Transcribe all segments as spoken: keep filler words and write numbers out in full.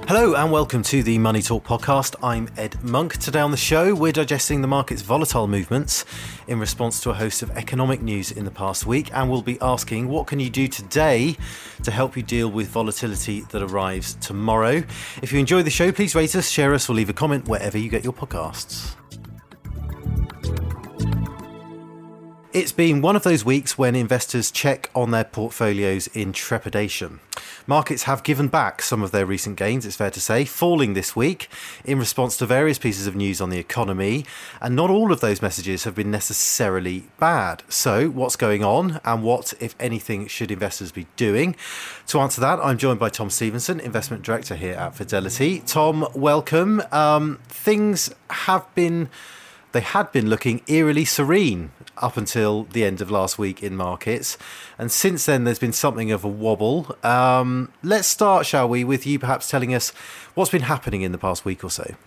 Hello and welcome to the Money Talk podcast. I'm Ed Monk. Today on the show, we're digesting the market's volatile movements in response to a host of economic news in the past week, and we'll be asking what can you do today to help you deal with volatility that arrives tomorrow. If you enjoy the show, please rate us, share us, or leave a comment wherever you get your podcasts. It's been one of those weeks when investors check on their portfolios in trepidation. Markets have given back some of their recent gains, it's fair to say, falling this week in response to various pieces of news on the economy, and not all of those messages have been necessarily bad. So what's going on, and what, if anything, should investors be doing? To answer that, I'm joined by Tom Stevenson, Investment Director here at Fidelity. Tom, welcome. Um, things have been... They had been looking eerily serene up until the end of last week in markets. And since then, there's been something of a wobble. Um, let's start, shall we, with you perhaps telling us what's been happening in the past week or so.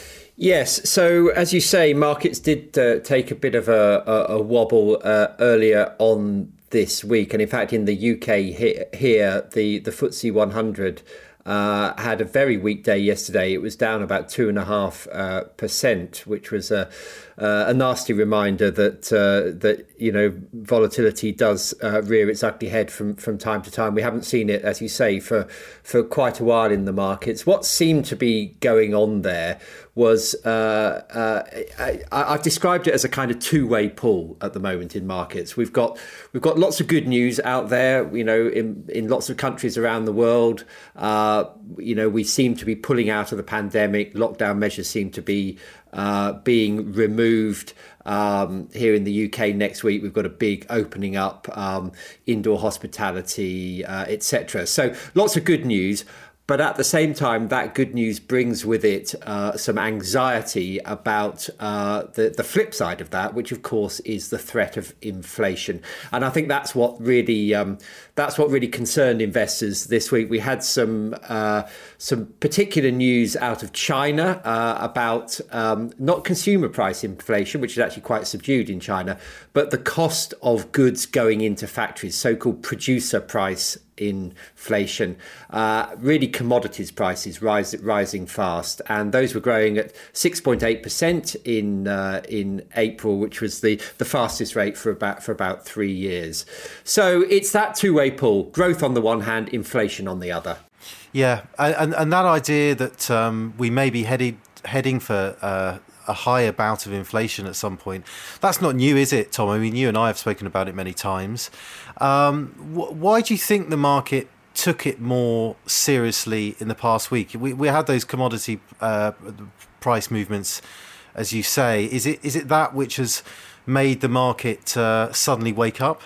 Yes. So, as you say, markets did uh, take a bit of a, a, a wobble uh, earlier on this week. And in fact, in the U K here, here the, the F T S E one hundred Uh, had a very weak day yesterday. It was down about two and a half uh, percent, which was a, uh, a nasty reminder that uh, that you know volatility does uh, rear its ugly head from from time to time. We haven't seen it, as you say, for for quite a while in the markets. What seemed to be going on there was uh, uh, I, I've described it as a kind of two-way pull at the moment in markets. We've got we've got lots of good news out there, you know, in in lots of countries around the world. Uh, you know, we seem to be pulling out of the pandemic. Lockdown measures seem to be uh, being removed. Um, here in the U K next week, we've got a big opening up, um, indoor hospitality, uh, et cetera. So lots of good news. But at the same time, that good news brings with it uh, some anxiety about uh, the, the flip side of that, which, of course, is the threat of inflation. And I think that's what really um, that's what really concerned investors this week. We had some uh, some particular news out of China uh, about um, not consumer price inflation, which is actually quite subdued in China, but the cost of goods going into factories, so-called producer price inflation, uh, really commodities prices rise, rising fast, and those were growing at six point eight percent in uh, in April, which was the, the fastest rate for about for about three years. So it's that two-way pull: growth on the one hand, inflation on the other. Yeah, and and that idea that um, we may be headed heading for uh, a higher bout of inflation at some point. That's not new, is it, Tom? I mean, you and I have spoken about it many times. Um, wh- why do you think the market took it more seriously in the past week? We we had those commodity uh, price movements, as you say. Is it is it that which has made the market uh, suddenly wake up?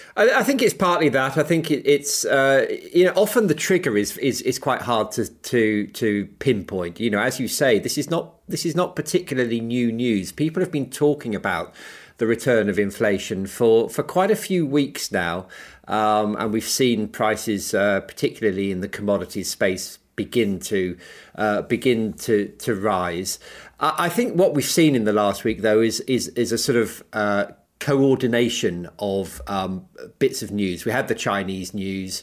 I think it's partly that. I think it, it's uh, you know often the trigger is is is quite hard to to to pinpoint. You know, as you say, this is not this is not particularly new news. People have been talking about the return of inflation for for quite a few weeks now, um, and we've seen prices, uh, particularly in the commodities space, begin to uh, begin to to rise. I, I think what we've seen in the last week, though, is is is a sort of uh, coordination of um, bits of news. We had the Chinese news.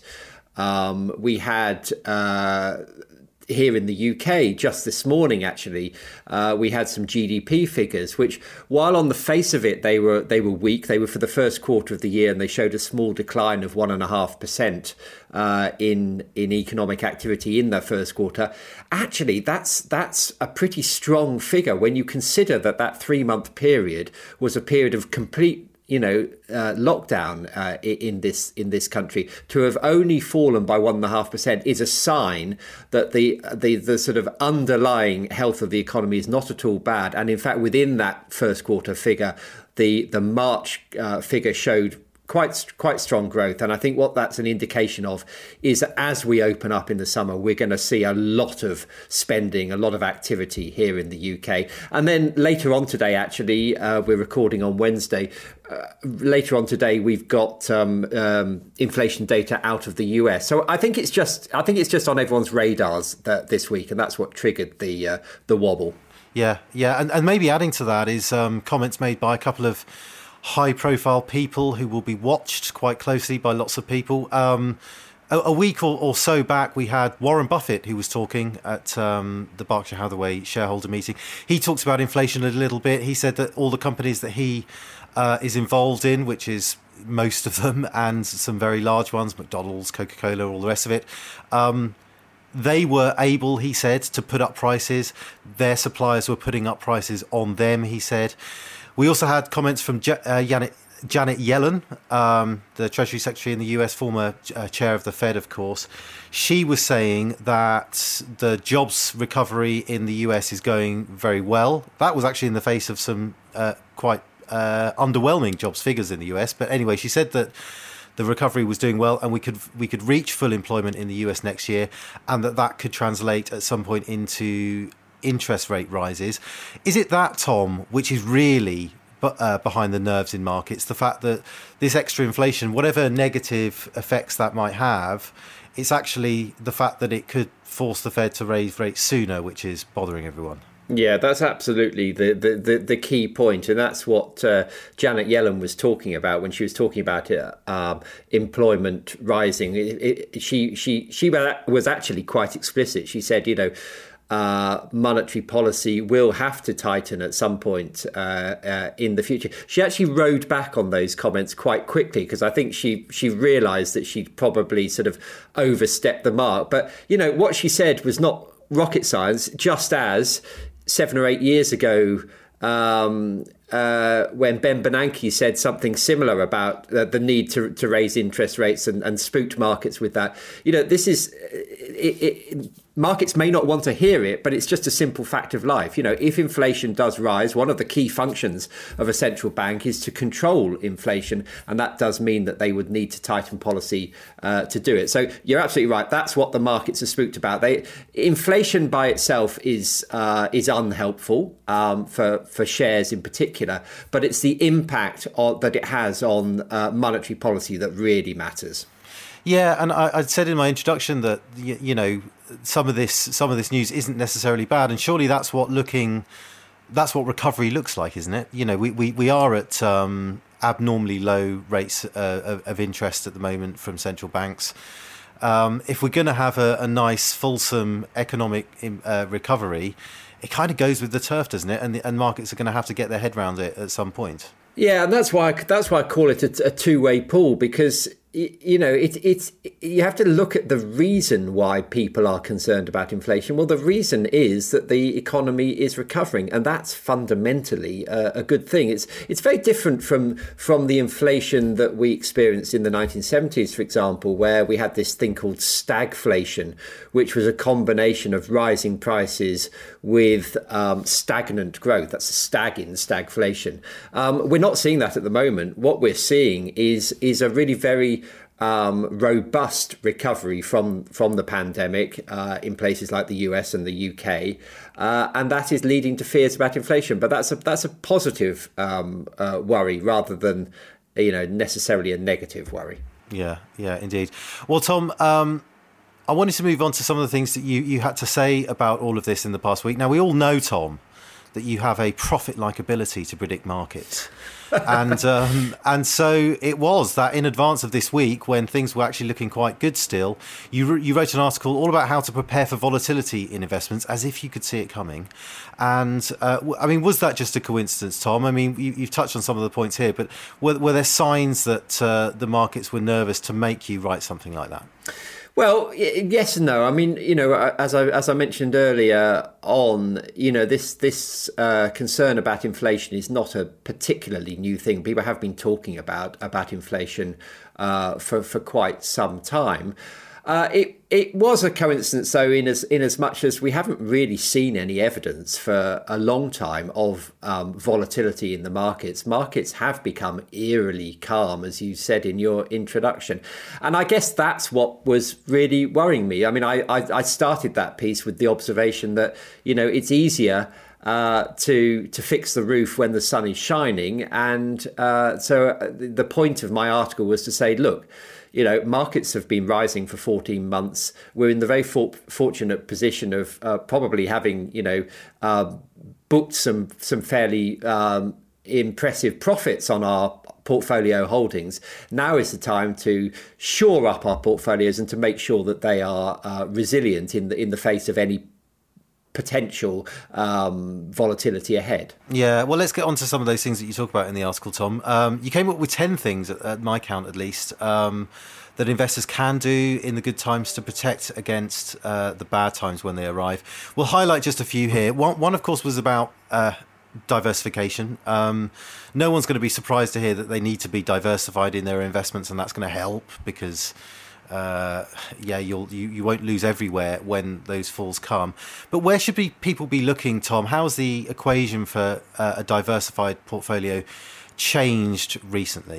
Um, we had uh, here in the U K just this morning, actually, uh, we had some G D P figures, which, while on the face of it they were they were weak, they were for the first quarter of the year, and they showed a small decline of one and a half percent uh, in in economic activity in their first quarter. Actually, that's that's a pretty strong figure when you consider that that three month period was a period of complete, you know, uh, lockdown uh, in this in this country. To have only fallen by one and a half percent is a sign that the the the sort of underlying health of the economy is not at all bad. And in fact, within that first quarter figure, the the March uh, figure showed quite quite strong growth. And I think what that's an indication of is that as we open up in the summer, we're going to see a lot of spending, a lot of activity here in the U K. And then later on today, actually, uh, we're recording on Wednesday. Uh, later on today, we've got um, um, inflation data out of the U S. So I think it's just I think it's just on everyone's radars that this week, and that's what triggered the uh, the wobble. Yeah, yeah, and, and maybe adding to that is um, comments made by a couple of high-profile people who will be watched quite closely by lots of people. Um, a, a week or, or so back, we had Warren Buffett, who was talking at um, the Berkshire Hathaway shareholder meeting. He talks about inflation a little bit. He said that all the companies that he uh, is involved in, which is most of them, and some very large ones, McDonald's, Coca-Cola, all the rest of it, um, they were able, he said, to put up prices. Their suppliers were putting up prices on them, he said. We also had comments from Je- uh, Janet, Janet Yellen, um, the Treasury Secretary in the U S, former uh, chair of the Fed, of course. She was saying that the jobs recovery in the U S is going very well. That was actually in the face of some uh, quite uh, underwhelming jobs figures in the U S. But anyway, she said that the recovery was doing well, and we could we could reach full employment in the U S next year, and that that could translate at some point into interest rate rises. Is it that, Tom, which is really uh, behind the nerves in markets? The fact that this extra inflation, whatever negative effects that might have, it's actually the fact that it could force the Fed to raise rates sooner, which is bothering everyone. Yeah, that's absolutely the, the, the, the key point. And that's what uh, Janet Yellen was talking about when she was talking about it, um, employment rising. It, it, she, she, she was actually quite explicit. She said, you know, uh, monetary policy will have to tighten at some point uh, uh, in the future. She actually rode back on those comments quite quickly, because I think she, she realised that she'd probably sort of overstepped the mark. But, you know, what she said was not rocket science, just as seven or eight years ago, um, uh, when Ben Bernanke said something similar about uh, the need to, to raise interest rates and, and spooked markets with that. You know, this is it, it, markets may not want to hear it, but it's just a simple fact of life. You know, if inflation does rise, one of the key functions of a central bank is to control inflation, and that does mean that they would need to tighten policy uh, to do it. So you're absolutely right. That's what the markets are spooked about. They inflation by itself is uh, is unhelpful um, for for shares in particular, but it's the impact of, that it has on uh, monetary policy that really matters. Yeah, and I, I said in my introduction that you, you know some of this some of this news isn't necessarily bad, and surely that's what looking that's what recovery looks like, isn't it? You know, we we, we are at um, abnormally low rates uh, of, of interest at the moment from central banks. Um, if we're going to have a, a nice, fulsome economic uh, recovery, it kind of goes with the turf, doesn't it? And the, and markets are going to have to get their head around it at some point. Yeah, and that's why that's why I call it a, a two-way pool, because you know it, it's you have to look at the reason why people are concerned about inflation. Well, the reason is that the economy is recovering, and that's fundamentally a, a good thing. It's it's very different from from the inflation that we experienced in the nineteen seventies, for example, where we had this thing called stagflation, which was a combination of rising prices with um, stagnant growth. That's a stag in stagflation. Um, we're not seeing that at the moment. What we're seeing is is a really very um, robust recovery from from the pandemic uh, in places like the U S and the U K, uh, and that is leading to fears about inflation. But that's a that's a positive um, uh, worry rather than you know necessarily a negative worry. Yeah, yeah, indeed. Well, Tom, um, I wanted to move on to some of the things that you you had to say about all of this in the past week. Now, we all know, Tom, that you have a prophet-like ability to predict markets. and um, and so it was that in advance of this week, when things were actually looking quite good still, you you wrote an article all about how to prepare for volatility in investments, as if you could see it coming. And uh, I mean, was that just a coincidence, Tom? I mean, you, you've touched on some of the points here, but were, were there signs that uh, the markets were nervous to make you write something like that? Well, yes and no. I mean, you know, as I as I mentioned earlier on, you know, this this uh, concern about inflation is not a particularly new thing. People have been talking about about inflation uh, for for quite some time. Uh, it it was a coincidence, though, in as in as much as we haven't really seen any evidence for a long time of um, volatility in the markets. Markets have become eerily calm, as you said in your introduction, and I guess that's what was really worrying me. I mean, I I, I started that piece with the observation that you know it's easier Uh, to to fix the roof when the sun is shining, and uh, so the point of my article was to say, look, you know, markets have been rising for fourteen months. We're in the very for- fortunate position of uh, probably having, you know, uh, booked some some fairly um, impressive profits on our portfolio holdings. Now is the time to shore up our portfolios and to make sure that they are uh, resilient in the in the face of any potential um, volatility ahead. Yeah, well, let's get on to some of those things that you talk about in the article, Tom. Um, you came up with ten things, at, at my count at least, um, that investors can do in the good times to protect against uh, the bad times when they arrive. We'll highlight just a few here. One, one of course, was about uh, diversification. Um, no one's going to be surprised to hear that they need to be diversified in their investments, and that's going to help because Uh, yeah, you'll you, you won't lose everywhere when those falls come. But where should be people be looking, Tom? How's the equation for uh, a diversified portfolio changed recently?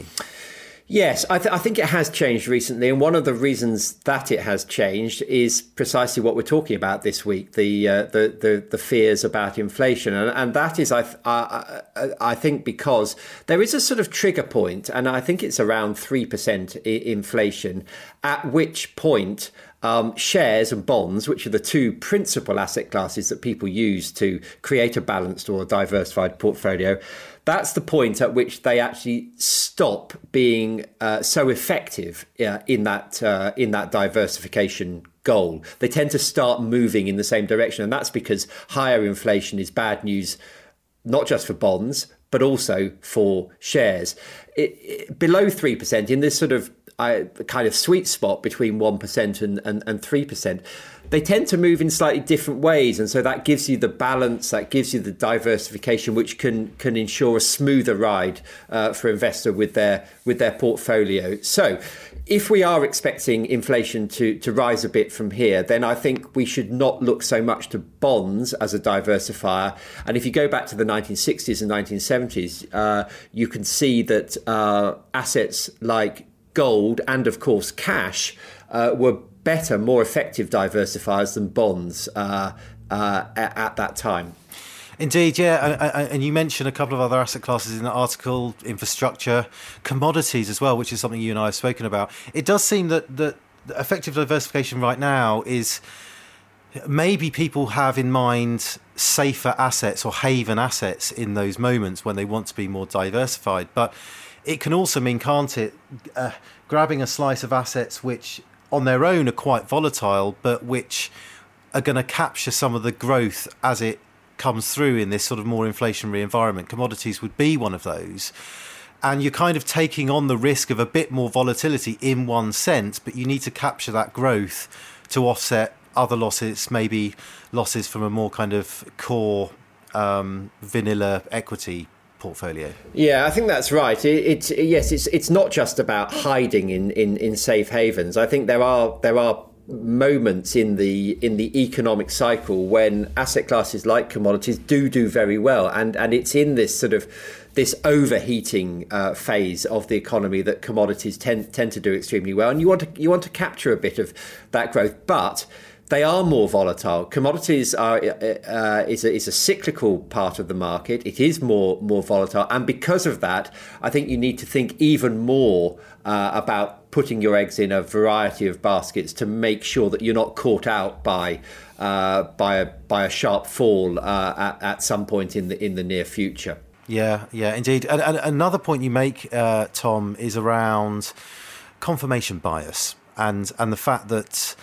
Yes, I, th- I think it has changed recently, and one of the reasons that it has changed is precisely what we're talking about this week: the uh, the, the the fears about inflation, and, and that is, I, th- I I think, because there is a sort of trigger point, and I think it's around three percent I- inflation, at which point Um, shares and bonds, which are the two principal asset classes that people use to create a balanced or a diversified portfolio, that's the point at which they actually stop being uh, so effective uh, in that uh, in that diversification goal. They tend to start moving in the same direction, and that's because higher inflation is bad news, not just for bonds, but also for shares. It, it, below three percent, in this sort of I, kind of sweet spot between one percent and, and, and three percent, they tend to move in slightly different ways. And so that gives you the balance, that gives you the diversification, which can can ensure a smoother ride uh, for investor with their with their portfolio. So if we are expecting inflation to, to rise a bit from here, then I think we should not look so much to bonds as a diversifier. And if you go back to the nineteen sixties and nineteen seventies, uh, you can see that uh, assets like gold and, of course, cash uh, were better, more effective diversifiers than bonds uh, uh, at that time. Indeed, yeah. And you mentioned a couple of other asset classes in the article: infrastructure, commodities as well, which is something you and I have spoken about. It does seem that that effective diversification right now is maybe people have in mind safer assets or haven assets in those moments when they want to be more diversified. But it can also mean, can't it, uh, grabbing a slice of assets which on their own are quite volatile, but which are going to capture some of the growth as it comes through in this sort of more inflationary environment. Commodities would be one of those. And you're kind of taking on the risk of a bit more volatility in one sense, but you need to capture that growth to offset other losses, maybe losses from a more kind of core um, vanilla equity portfolio. Yeah, I think that's right. It, it yes, it's it's not just about hiding in, in, in safe havens. I think there are there are moments in the in the economic cycle when asset classes like commodities do do very well, and and it's in this sort of this overheating uh, phase of the economy that commodities tend tend to do extremely well, and you want to you want to capture a bit of that growth, but they are more volatile. Commodities are uh, is a is a cyclical part of the market. It is more more volatile, and because of that, I think you need to think even more uh, about putting your eggs in a variety of baskets to make sure that you're not caught out by uh, by a by a sharp fall uh, at, at some point in the in the near future. Yeah, yeah, indeed. And, and another point you make, uh, Tom, is around confirmation bias and and the fact that,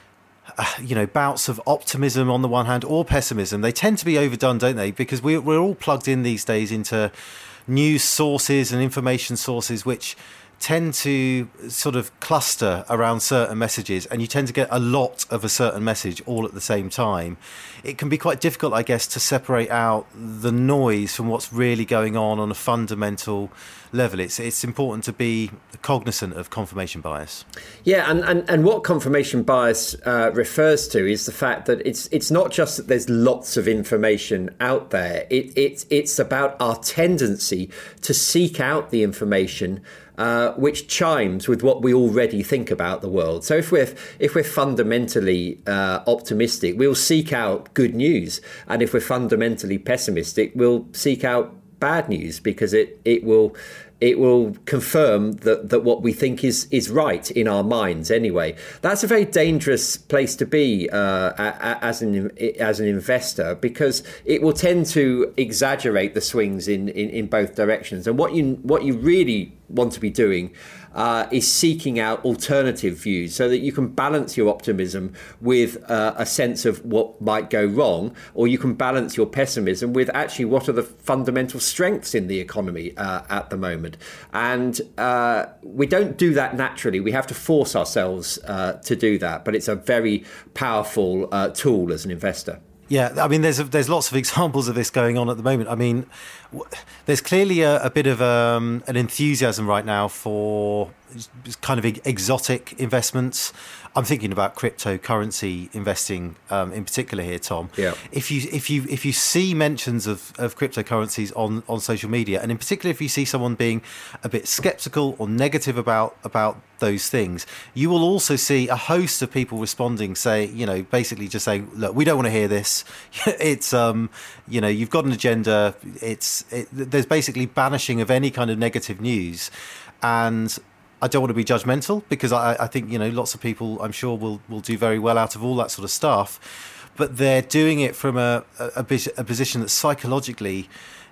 Uh, you know, bouts of optimism on the one hand or pessimism, they tend to be overdone, don't they? Because we're, we're all plugged in these days into news sources and information sources which tend to sort of cluster around certain messages, and you tend to get a lot of a certain message all at the same time. It can be quite difficult, I guess, to separate out the noise from what's really going on on a fundamental level. It's it's important to be cognizant of confirmation bias. Yeah, and, and, and what confirmation bias uh, refers to is the fact that it's it's not just that there's lots of information out there. It, it, it's about our tendency to seek out the information Uh, which chimes with what we already think about the world. So if we're if we're fundamentally uh, optimistic, we'll seek out good news, and if we're fundamentally pessimistic, we'll seek out bad news because it it will it will confirm that, that what we think is is right in our minds anyway. That's a very dangerous place to be uh, as an as an investor, because it will tend to exaggerate the swings in, in, in both directions. And what you what you really want to be doing uh, is seeking out alternative views so that you can balance your optimism with uh, a sense of what might go wrong, or you can balance your pessimism with actually what are the fundamental strengths in the economy uh, at the moment. And uh, we don't do that naturally. We have to force ourselves uh, to do that. But it's a very powerful uh, tool as an investor. Yeah, I mean, there's a, there's lots of examples of this going on at the moment. I mean, w- there's clearly a, a bit of um, an enthusiasm right now for kind of exotic investments. I'm thinking about cryptocurrency investing um, in particular here, Tom. Yeah. If you if you if you see mentions of, of cryptocurrencies on, on social media, and in particular if you see someone being a bit skeptical or negative about about those things, you will also see a host of people responding, say, you know, basically just saying, look, we don't want to hear this. It's um, you know, you've got an agenda. It's it, there's basically banishing of any kind of negative news, and I don't want to be judgmental, because I, I think, you know, lots of people, I'm sure, will, will do very well out of all that sort of stuff. But they're doing it from a, a, a position that psychologically,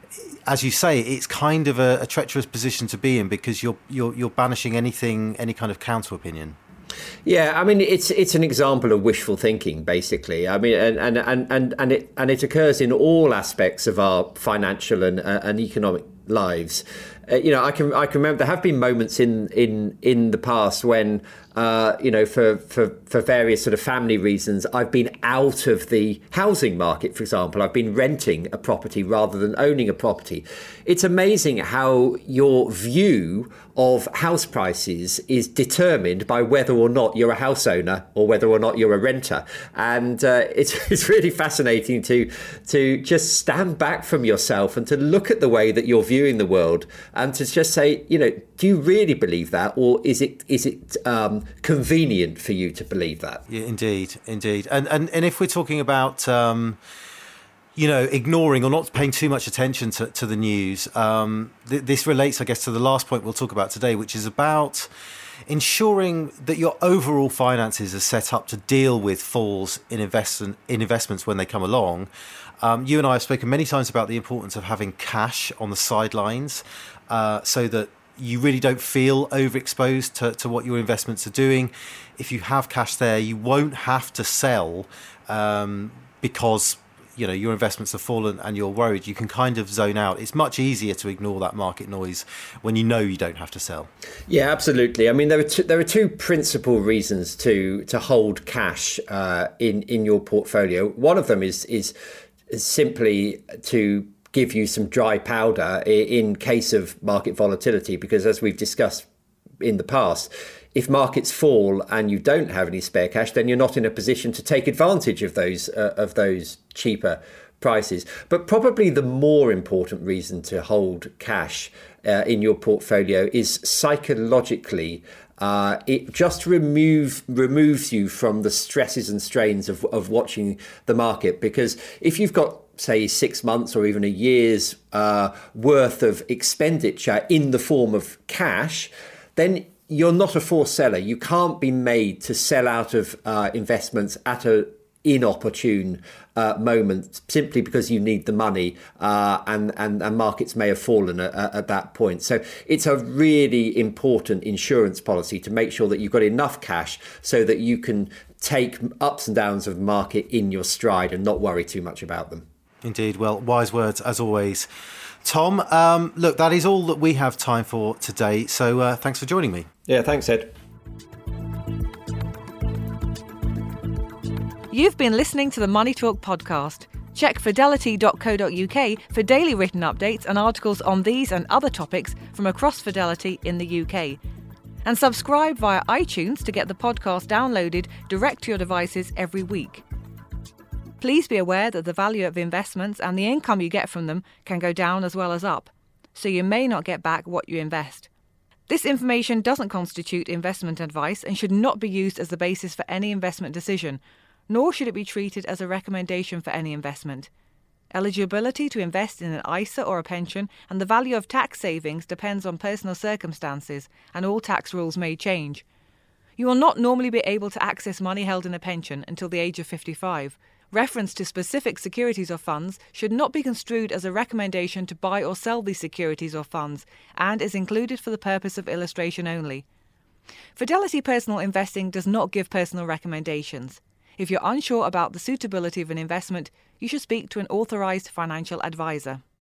as you say, it's kind of a, a treacherous position to be in, because you're, you're, you're banishing anything, any kind of counter opinion. Yeah, I mean, it's it's an example of wishful thinking, basically. I mean, and and and and, and it and it occurs in all aspects of our financial and uh, and economic lives. Uh, you know, I can I can remember there have been moments in in in the past when uh, you know, for, for for various sort of family reasons, I've been out of the housing market. For example, I've been renting a property rather than owning a property. It's amazing how your view of house prices is determined by whether or not you're a house owner or whether or not you're a renter. And uh, it's it's really fascinating to to just stand back from yourself and to look at the way that you're viewing the world, and to just say, you know, do you really believe that, or is it is it um, convenient for you to believe that? Yeah, indeed, indeed. And and and if we're talking about um, you know, ignoring or not paying too much attention to, to the news, um, th- this relates, I guess, to the last point we'll talk about today, which is about ensuring that your overall finances are set up to deal with falls in investment in investments when they come along. Um, you and I have spoken many times about the importance of having cash on the sidelines, uh, so that you really don't feel overexposed to, to what your investments are doing. If you have cash there, you won't have to sell um, because, you know, your investments have fallen and you're worried. You can kind of zone out. It's much easier to ignore that market noise when you know you don't have to sell. Yeah, absolutely. I mean, there are two, there are two principal reasons to to hold cash uh, in in your portfolio. One of them is is simply to give you some dry powder in case of market volatility, because as we've discussed in the past, if markets fall and you don't have any spare cash, then you're not in a position to take advantage of those uh, of those cheaper prices. But probably the more important reason to hold cash uh, in your portfolio is psychologically. Uh, it just remove removes you from the stresses and strains of, of watching the market. Because if you've got, say, six months or even a year's uh, worth of expenditure in the form of cash, then you're not a forced seller. You can't be made to sell out of uh, investments at a inopportune uh, moment simply because you need the money, uh, and, and, and markets may have fallen at, at that point. So it's a really important insurance policy to make sure that you've got enough cash so that you can take ups and downs of the market in your stride and not worry too much about them. Indeed. Well, wise words as always. Tom, um, look, that is all that we have time for today. So uh, thanks for joining me. Yeah, thanks, Ed. You've been listening to the Money Talk podcast. Check fidelity dot co dot uk for daily written updates and articles on these and other topics from across Fidelity in the U K. And subscribe via iTunes to get the podcast downloaded direct to your devices every week. Please be aware that the value of investments and the income you get from them can go down as well as up, so you may not get back what you invest. This information doesn't constitute investment advice and should not be used as the basis for any investment decision, nor should it be treated as a recommendation for any investment. Eligibility to invest in an I S A or a pension and the value of tax savings depends on personal circumstances, and all tax rules may change. You will not normally be able to access money held in a pension until the age of fifty-five. Reference to specific securities or funds should not be construed as a recommendation to buy or sell these securities or funds, and is included for the purpose of illustration only. Fidelity Personal Investing does not give personal recommendations. If you're unsure about the suitability of an investment, you should speak to an authorised financial advisor.